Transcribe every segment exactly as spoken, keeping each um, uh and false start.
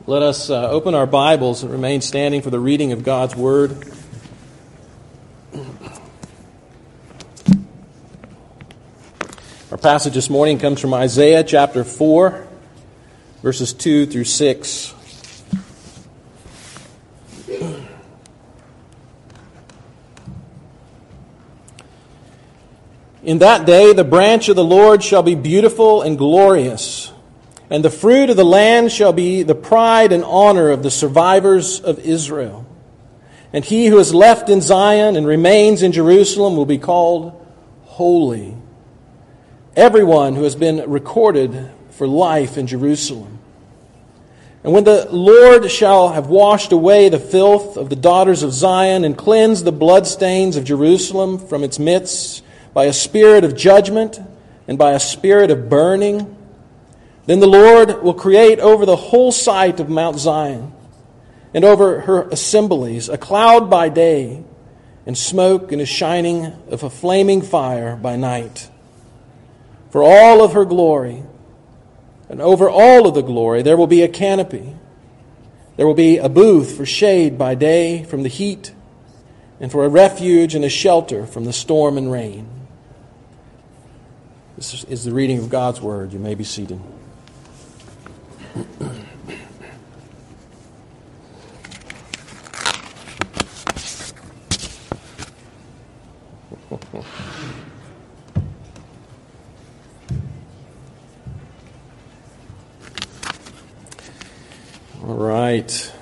Let us uh, open our Bibles and remain standing for the reading of God's Word. Our passage this morning comes from Isaiah chapter four, verses two through six. In that day the branch of the Lord shall be beautiful and glorious, and the fruit of the land shall be the pride and honor of the survivors of Israel. And he who is left in Zion and remains in Jerusalem will be called holy, everyone who has been recorded for life in Jerusalem. And when the Lord shall have washed away the filth of the daughters of Zion and cleansed the bloodstains of Jerusalem from its midst by a spirit of judgment and by a spirit of burning, then the Lord will create over the whole site of Mount Zion and over her assemblies a cloud by day and smoke and a shining of a flaming fire by night. For all of her glory, and over all of the glory, there will be a canopy. There will be a booth for shade by day from the heat, and for a refuge and a shelter from the storm and rain. This is the reading of God's Word. You may be seated. All right.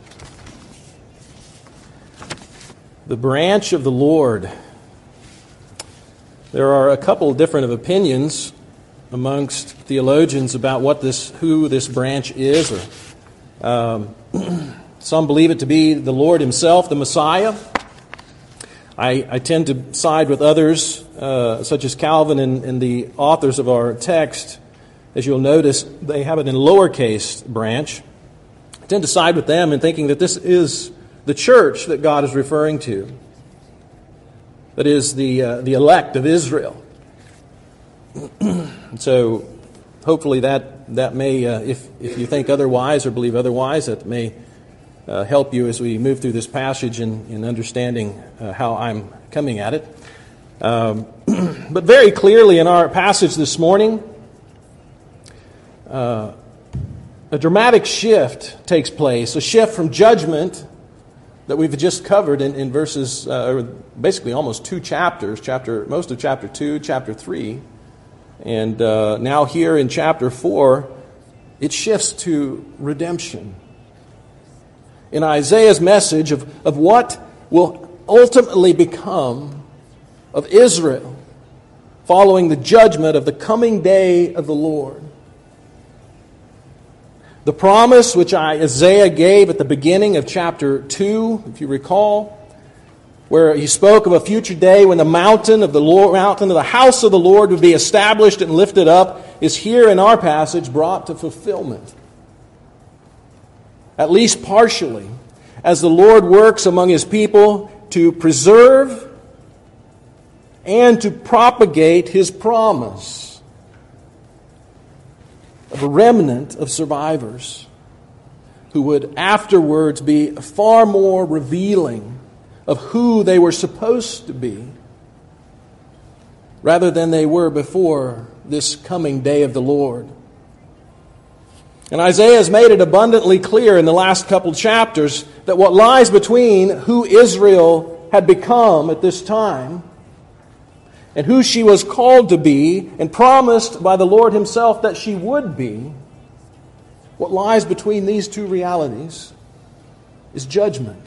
The branch of the Lord. There are a couple of different of opinions amongst theologians about what this, who this branch is. Or, um, some believe it to be the Lord Himself, the Messiah. I, I tend to side with others, uh, such as Calvin and, and the authors of our text. As you'll notice, they have it in lowercase branch. I tend to side with them in thinking that this is the church that God is referring to. That is the uh, the elect of Israel. So, hopefully that that may, uh, if if you think otherwise or believe otherwise, that may uh, help you as we move through this passage in, in understanding uh, how I'm coming at it. Um, but very clearly in our passage this morning, uh, a dramatic shift takes place, a shift from judgment that we've just covered in, in verses, uh, basically almost two chapters, chapter most of chapter two, chapter three. And uh, now here in chapter four, it shifts to redemption. In Isaiah's message of, of what will ultimately become of Israel following the judgment of the coming day of the Lord. The promise which Isaiah gave at the beginning of chapter two, if you recall, where he spoke of a future day when the mountain of the Lord, mountain of the house of the Lord would be established and lifted up, is here in our passage brought to fulfillment. At least partially, as the Lord works among His people to preserve and to propagate His promise of a remnant of survivors who would afterwards be far more revealing of who they were supposed to be rather than they were before this coming day of the Lord. And Isaiah has made it abundantly clear in the last couple chapters that what lies between who Israel had become at this time and who she was called to be and promised by the Lord Himself that she would be, what lies between these two realities is judgment.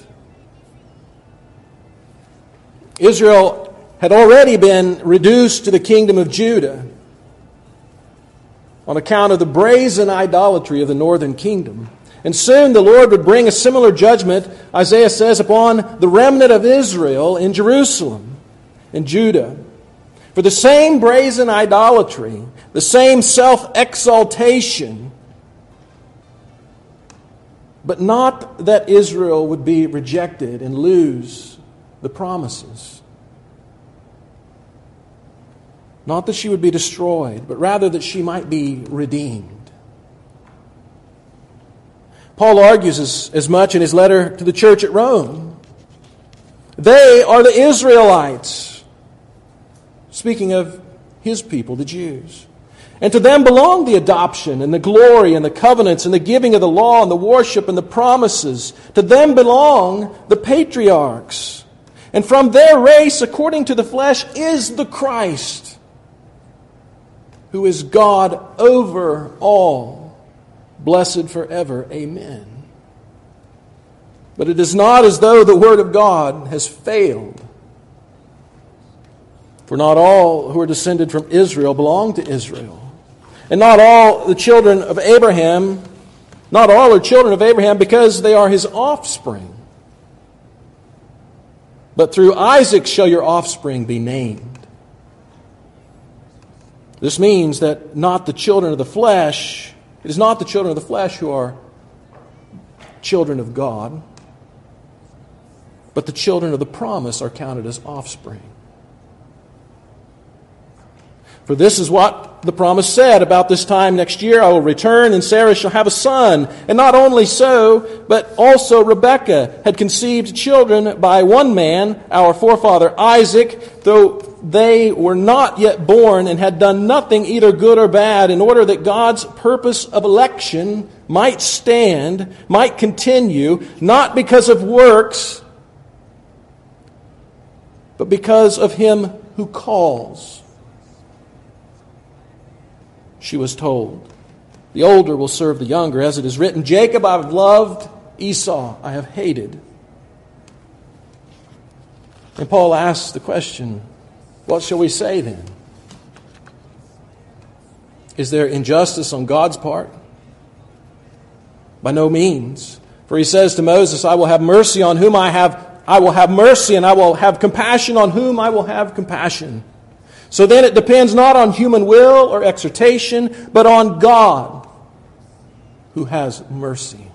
Israel had already been reduced to the kingdom of Judah on account of the brazen idolatry of the northern kingdom. And soon the Lord would bring a similar judgment, Isaiah says, upon the remnant of Israel in Jerusalem and Judah. For the same brazen idolatry, the same self-exaltation, but not that Israel would be rejected and lose the promises. Not that she would be destroyed, but rather that she might be redeemed. Paul argues as, as much in his letter to the church at Rome. They are the Israelites, speaking of his people, the Jews. And to them belong the adoption and the glory and the covenants and the giving of the law and the worship and the promises. To them belong the patriarchs. And from their race, according to the flesh, is the Christ, who is God over all, blessed forever. Amen. But it is not as though the word of God has failed. For not all who are descended from Israel belong to Israel. And not all the children of Abraham, not all are children of Abraham because they are his offspring. But through Isaac shall your offspring be named. This means that not the children of the flesh, it is not the children of the flesh who are children of God, but the children of the promise are counted as offspring. For this is what the promise said, about this time next year I will return and Sarah shall have a son. And not only so, but also Rebekah had conceived children by one man, our forefather Isaac, though they were not yet born and had done nothing either good or bad, in order that God's purpose of election might stand, might continue, not because of works, but because of him who calls. She was told, the older will serve the younger, as it is written, Jacob I have loved, Esau I have hated. And Paul asks the question, what shall we say then? Is there injustice on God's part? By no means. For he says to Moses, I will have mercy on whom I have I will have mercy, and I will have compassion on whom I will have compassion. So then it depends not on human will or exhortation, but on God who has mercy.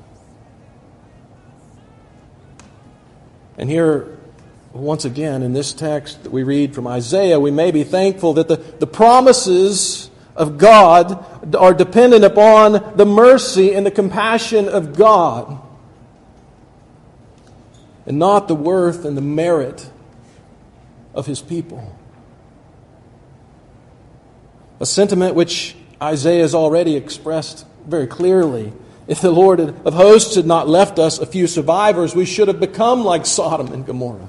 And here, once again, in this text that we read from Isaiah, we may be thankful that the, the promises of God are dependent upon the mercy and the compassion of God, and not the worth and the merit of his people. A sentiment which Isaiah has already expressed very clearly. If the Lord of hosts had not left us a few survivors, we should have become like Sodom and Gomorrah.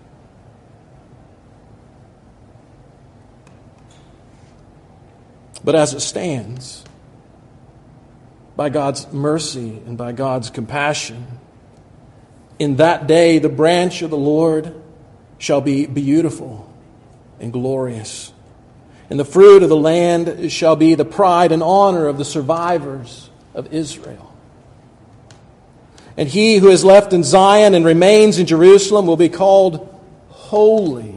But as it stands, by God's mercy and by God's compassion, in that day the branch of the Lord shall be beautiful and glorious. And the fruit of the land shall be the pride and honor of the survivors of Israel. And he who is left in Zion and remains in Jerusalem will be called holy.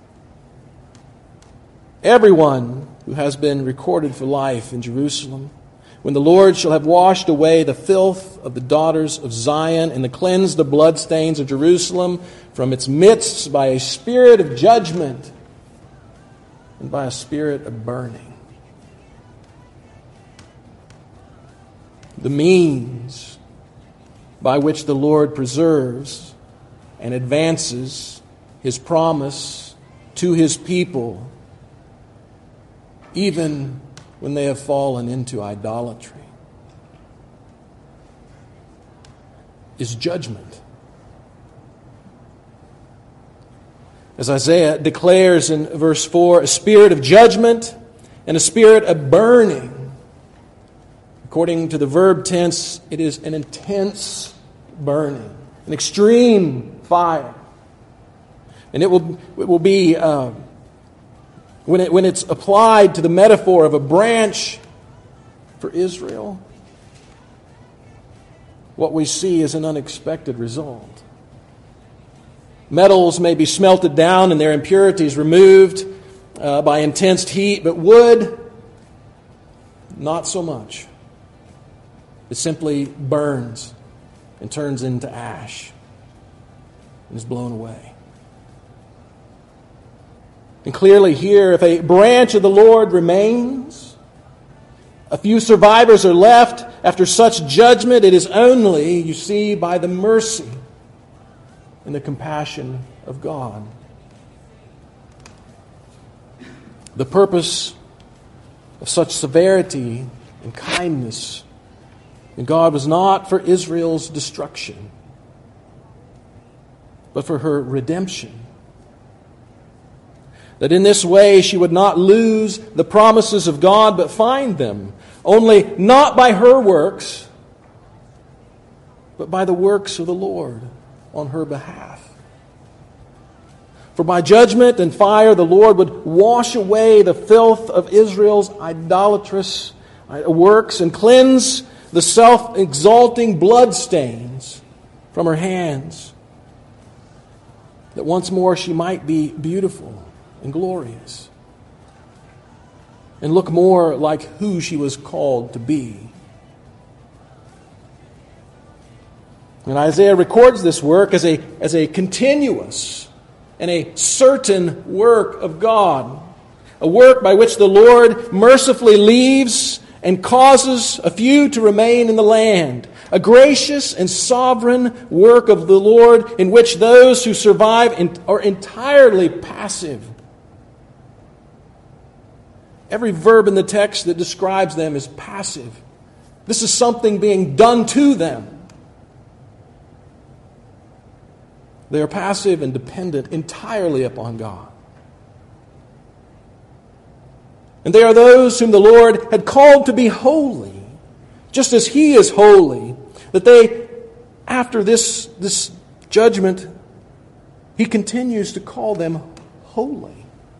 Everyone who has been recorded for life in Jerusalem, when the Lord shall have washed away the filth of the daughters of Zion and cleansed the bloodstains of Jerusalem from its midst by a spirit of judgment and by a spirit of burning. The means by which the Lord preserves and advances his promise to his people, even when they have fallen into idolatry, is judgment. As Isaiah declares in verse four, a spirit of judgment and a spirit of burning. According to the verb tense, it is an intense burning, an extreme fire. And it will, it will be, uh, when, it, when it's applied to the metaphor of a branch for Israel, what we see is an unexpected result. Metals may be smelted down and their impurities removed uh, by intense heat, but wood, not so much. It simply burns and turns into ash and is blown away. And clearly here, if a branch of the Lord remains, a few survivors are left After such judgment, it is only, you see, by the mercy and the compassion of God. The purpose of such severity and kindness in God was not for Israel's destruction, but for her redemption. That in this way she would not lose the promises of God, but find them, only not by her works, but by the works of the Lord on her behalf. For by judgment and fire the Lord would wash away the filth of Israel's idolatrous works and cleanse the self-exalting bloodstains from her hands, that once more she might be beautiful and glorious and look more like who she was called to be. And Isaiah records this work as a, as a continuous and a certain work of God, a work by which the Lord mercifully leaves and causes a few to remain in the land, a gracious and sovereign work of the Lord in which those who survive are entirely passive. Every verb in the text that describes them is passive. This is something being done to them. They are passive and dependent entirely upon God. And they are those whom the Lord had called to be holy, just as He is holy, that they, after this, this judgment, He continues to call them holy.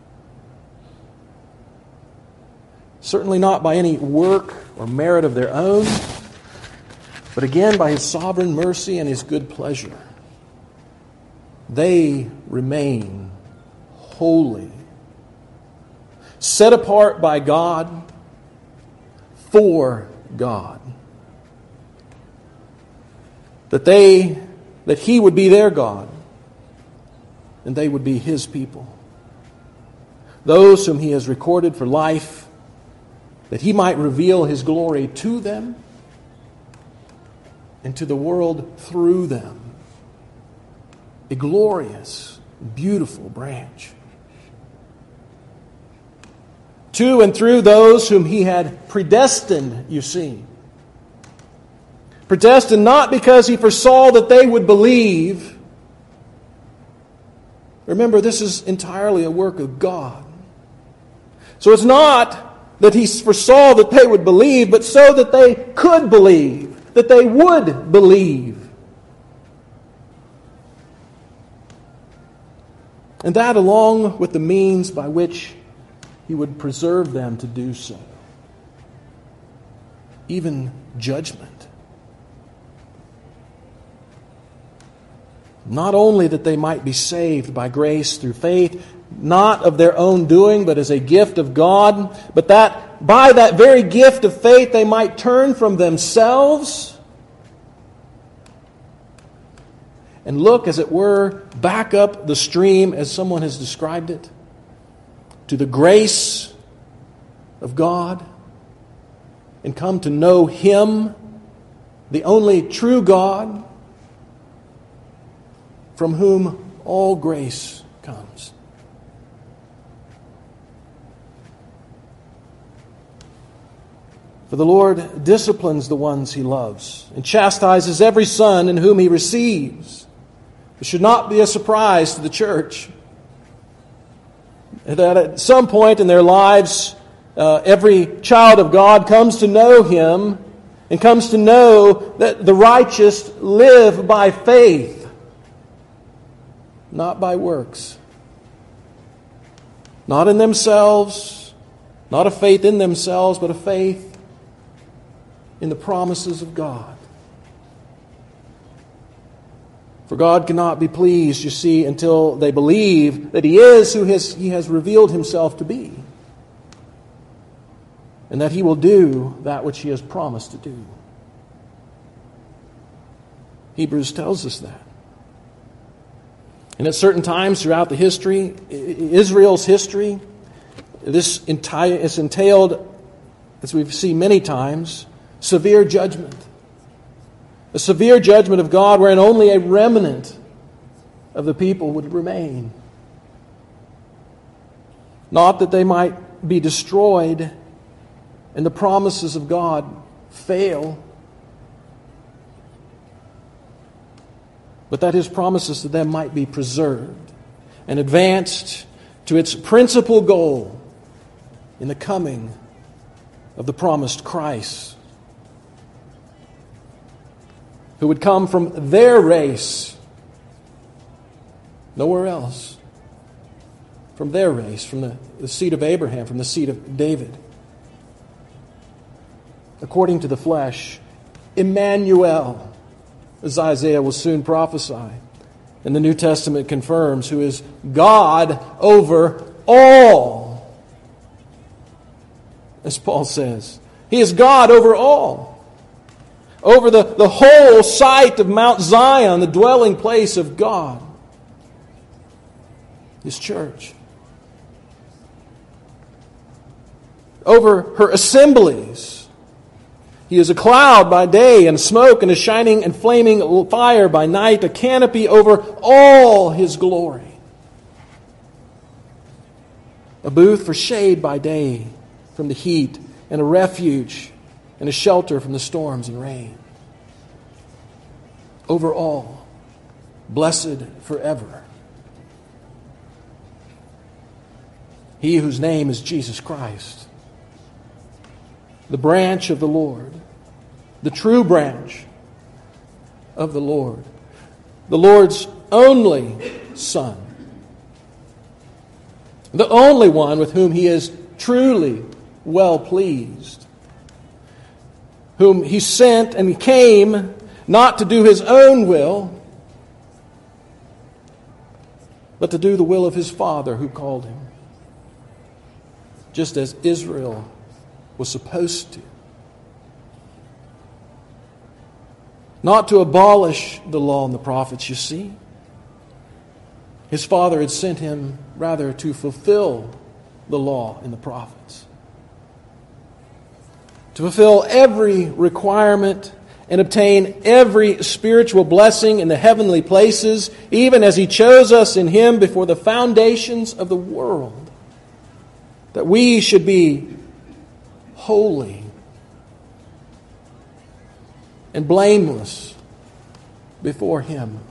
Certainly not by any work or merit of their own, but again by His sovereign mercy and His good pleasure. They remain holy, set apart by God for God. That they, that He would be their God, and they would be His people. Those whom He has recorded for life, that He might reveal His glory to them and to the world through them. A glorious, beautiful branch. To and through those whom He had predestined, you see. Predestined not because He foresaw that they would believe. Remember, this is entirely a work of God. So it's not that He foresaw that they would believe, but so that they could believe, that they would believe. And that along with the means by which He would preserve them to do so. Even judgment. Not only that they might be saved by grace through faith, not of their own doing, but as a gift of God, but that by that very gift of faith they might turn from themselves and look, as it were, back up the stream, as someone has described it, to the grace of God, and come to know Him, the only true God, from whom all grace comes. For the Lord disciplines the ones He loves, and chastises every son in whom He receives. It should not be a surprise to the church that at some point in their lives, uh, every child of God comes to know Him and comes to know that the righteous live by faith, not by works. Not in themselves, not a faith in themselves, but a faith in the promises of God. For God cannot be pleased, you see, until they believe that He is who has, He has revealed Himself to be, and that He will do that which He has promised to do. Hebrews tells us that. And at certain times throughout the history, Israel's history, this entire is entailed, as we've seen many times, severe judgment. A severe judgment of God wherein only a remnant of the people would remain. Not that they might be destroyed and the promises of God fail, but that His promises to them might be preserved and advanced to its principal goal in the coming of the promised Christ, who would come from their race, nowhere else, from their race, from the, the seed of Abraham, from the seed of David. According to the flesh, Emmanuel, as Isaiah will soon prophesy, and the New Testament confirms, who is God over all. As Paul says, He is God over all. Over the, the whole site of Mount Zion, the dwelling place of God. His church. Over her assemblies. He is a cloud by day and smoke and a shining and flaming fire by night, a canopy over all His glory. A booth for shade by day from the heat, and a refuge and a shelter from the storms and rain. Over all, blessed forever. He whose name is Jesus Christ, the branch of the Lord, the true branch of the Lord, the Lord's only Son, the only one with whom He is truly well pleased, whom He sent and He came not to do His own will, but to do the will of His Father who called Him, just as Israel was supposed to. Not to abolish the law and the prophets, you see. His Father had sent Him rather to fulfill the law and the prophets. To fulfill every requirement and obtain every spiritual blessing in the heavenly places, even as He chose us in Him before the foundations of the world, that we should be holy and blameless before Him.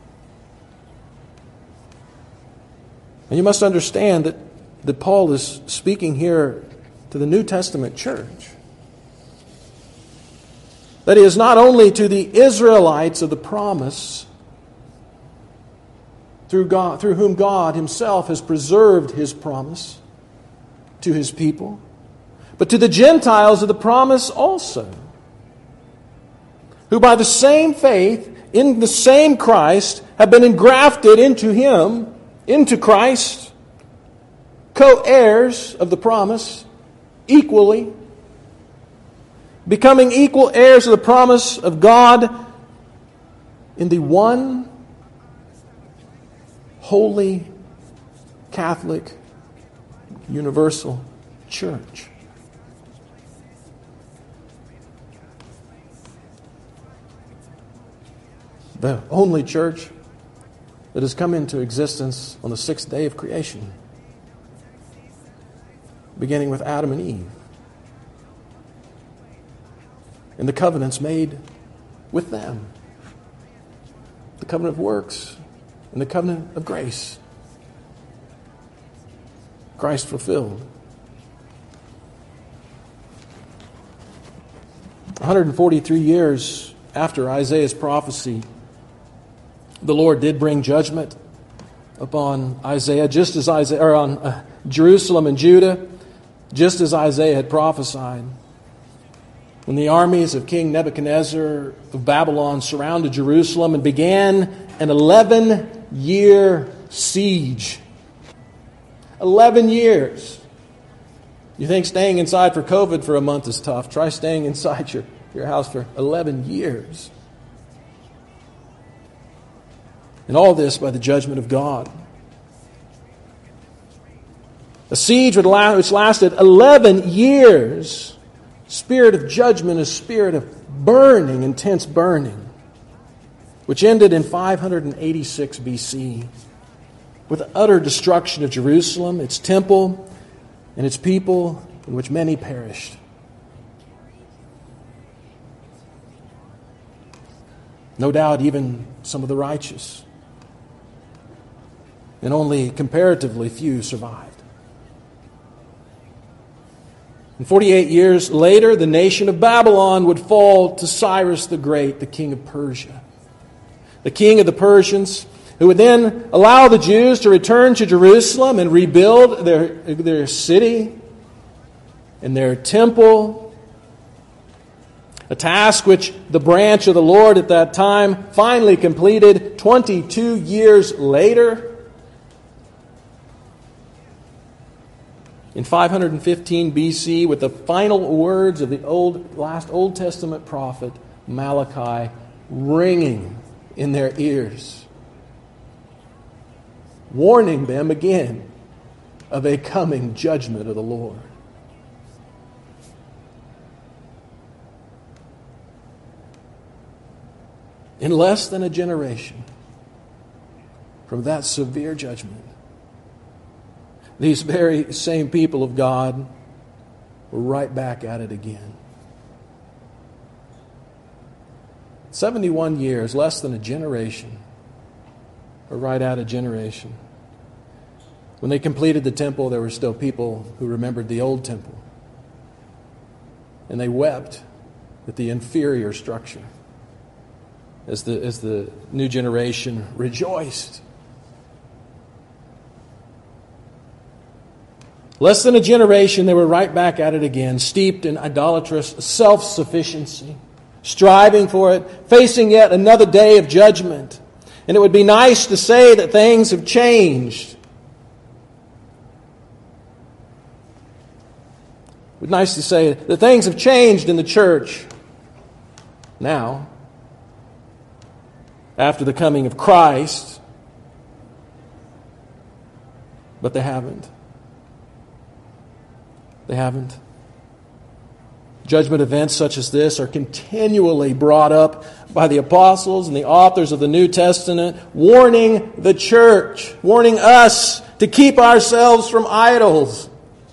And you must understand that, that Paul is speaking here to the New Testament church. That is, not only to the Israelites of the promise, through God, through whom God Himself has preserved His promise to His people, but to the Gentiles of the promise also, who by the same faith in the same Christ have been engrafted into Him, into Christ, co-heirs of the promise, equally, becoming equal heirs of the promise of God in the one holy, Catholic, universal church. The only church that has come into existence on the sixth day of creation, beginning with Adam and Eve, and the covenants made with them, the covenant of works and the covenant of grace, Christ fulfilled. one hundred forty-three years after Isaiah's prophecy, the Lord did bring judgment upon Isaiah, just as Isaiah, or on uh, Jerusalem and Judah, just as Isaiah had prophesied. When the armies of King Nebuchadnezzar of Babylon surrounded Jerusalem and began an eleven-year siege. Eleven years. You think staying inside for COVID for a month is tough? Try staying inside your, your house for eleven years. And all this by the judgment of God. A siege which lasted eleven years spirit of judgment, a spirit of burning, intense burning, which ended in five hundred eighty-six B C with the utter destruction of Jerusalem, its temple, and its people, in which many perished. No doubt even some of the righteous. And only comparatively few survived. And forty-eight years later, the nation of Babylon would fall to Cyrus the Great, the king of Persia. The king of the Persians, who would then allow the Jews to return to Jerusalem and rebuild their, their city and their temple. A task which the branch of the Lord at that time finally completed twenty-two years later. In five hundred fifteen B C, with the final words of the old, last Old Testament prophet Malachi ringing in their ears, warning them again of a coming judgment of the Lord. In less than a generation from that severe judgment, these very same people of God were right back at it again. seventy-one years, less than a generation, or right at a generation. When they completed the temple, there were still people who remembered the old temple. And they wept at the inferior structure as the, as the new generation rejoiced. Less than a generation, they were right back at it again, steeped in idolatrous self-sufficiency, striving for it, facing yet another day of judgment. And it would be nice to say that things have changed. It would be nice to say that things have changed in the church now, after the coming of Christ, but they haven't. They haven't. Judgment events such as this are continually brought up by the apostles and the authors of the New Testament, warning the church, warning us to keep ourselves from idols,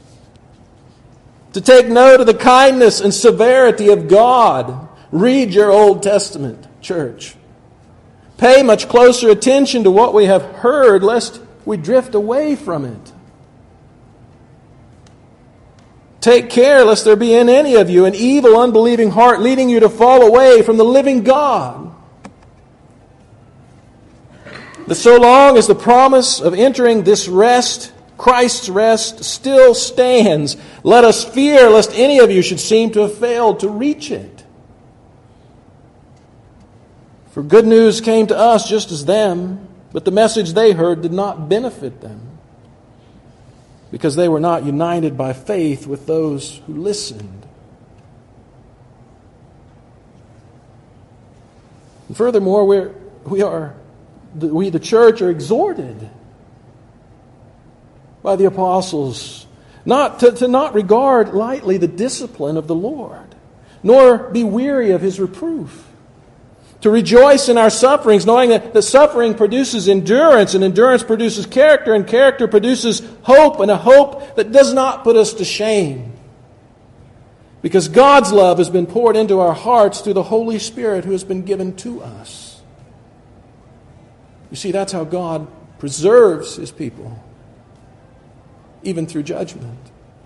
to take note of the kindness and severity of God. Read your Old Testament, church. Pay much closer attention to what we have heard, lest we drift away from it. Take care lest there be in any of you an evil, unbelieving heart leading you to fall away from the living God. That so long as the promise of entering this rest, Christ's rest, still stands, let us fear lest any of you should seem to have failed to reach it. For good news came to us just as them, but the message they heard did not benefit them, because they were not united by faith with those who listened. And furthermore, we're, we are, we the church are exhorted by the apostles not to, to not regard lightly the discipline of the Lord, nor be weary of His reproof. To rejoice in our sufferings, knowing that the suffering produces endurance, and endurance produces character, and character produces hope, and a hope that does not put us to shame. Because God's love has been poured into our hearts through the Holy Spirit who has been given to us. You see, that's how God preserves His people, even through judgment.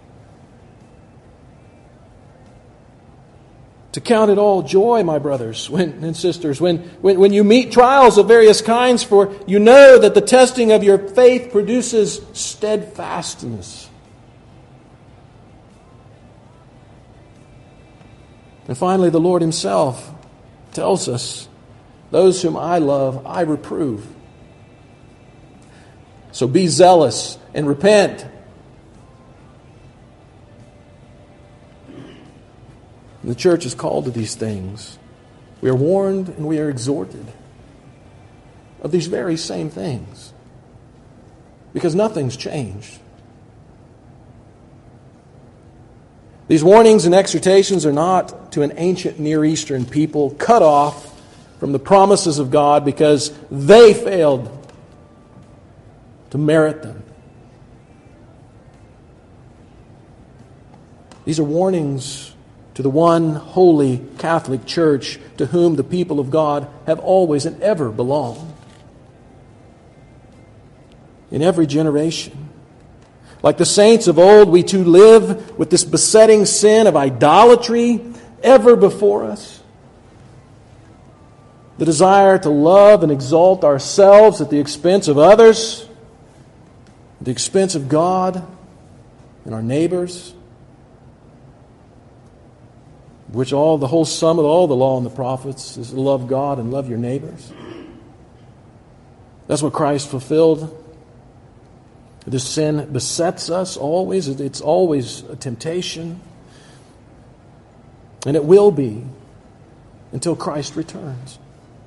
To count it all joy, my brothers when, and sisters, when, when, when you meet trials of various kinds, for you know that the testing of your faith produces steadfastness. And finally, the Lord Himself tells us, those whom I love, I reprove. So be zealous and repent. And the church is called to these things. We are warned and we are exhorted of these very same things, because nothing's changed. These warnings and exhortations are not to an ancient Near Eastern people cut off from the promises of God because they failed to merit them. These are warnings to the one holy Catholic Church to whom the people of God have always and ever belonged. In every generation. Like the saints of old, we too live with this besetting sin of idolatry ever before us. The desire to love and exalt ourselves at the expense of others, at the expense of God and our neighbors, which all the whole sum of all the law and the prophets is to love God and love your neighbors. That's what Christ fulfilled. This sin besets us always. It's always a temptation. And it will be until Christ returns.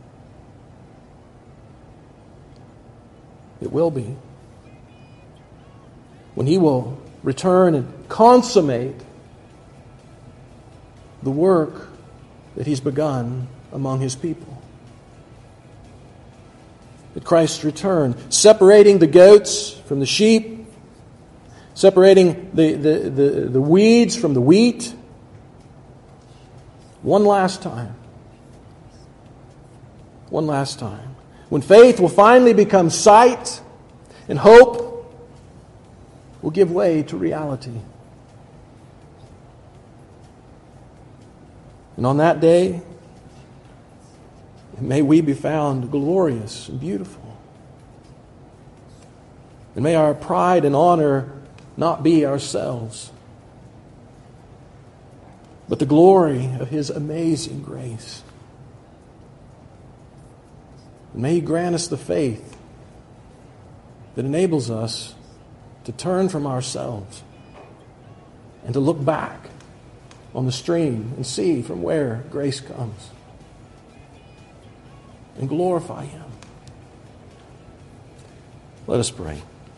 It will be. When He will return and consummate the work that He's begun among His people. At Christ's return, separating the goats from the sheep, separating the, the, the, the weeds from the wheat, one last time. One last time. When faith will finally become sight and hope will give way to reality. And on that day, may we be found glorious and beautiful. And may our pride and honor not be ourselves, but the glory of His amazing grace. And may He grant us the faith that enables us to turn from ourselves and to look back on the stream and see from where grace comes. And glorify Him. Let us pray.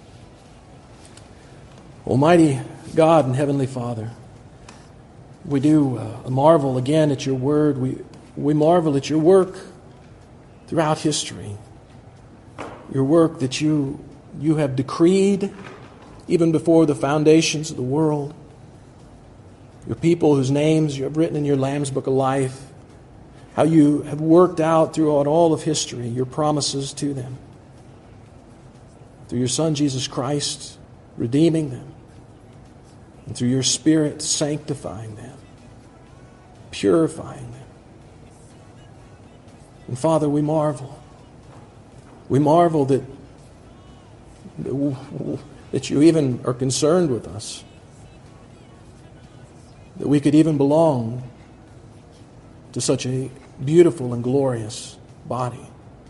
Almighty God and Heavenly Father, we do uh, marvel again at Your Word. We, we marvel at Your work throughout history. Your work that you, you have decreed even before the foundations of the world. Your people whose names You have written in Your Lamb's Book of Life. How You have worked out throughout all of history Your promises to them. Through Your Son, Jesus Christ, redeeming them. And through Your Spirit, sanctifying them. Purifying them. And Father, we marvel. We marvel that, that You even are concerned with us. That we could even belong to such a beautiful and glorious body.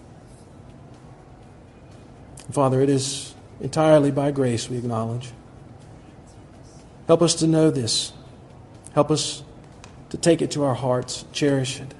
Father, it is entirely by grace we acknowledge. Help us to know this. Help us to take it to our hearts, cherish it.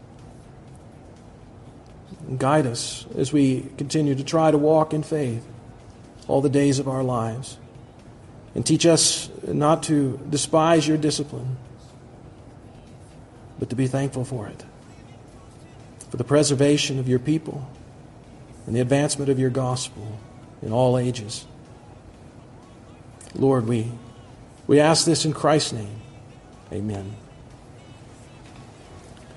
And guide us as we continue to try to walk in faith all the days of our lives. And teach us not to despise Your discipline, but to be thankful for it. For the preservation of Your people and the advancement of Your gospel in all ages. Lord, we, we ask this in Christ's name. Amen.